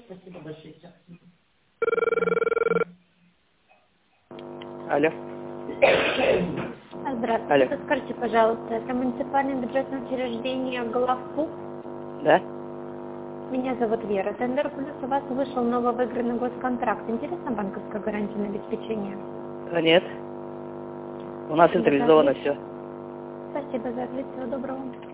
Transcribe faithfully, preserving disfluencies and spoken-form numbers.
Спасибо большое. Алло. Здравствуйте. Алло. Подскажите, пожалуйста, это муниципальное бюджетное учреждение Главпу? Да? Меня зовут Вера. Тендер плюс у вас вышел новый выигранный госконтракт. Интересна банковская гарантия на обеспечение? А нет. У нас Спасибо централизовано за ответ. все. Спасибо за ответ. Всего доброго.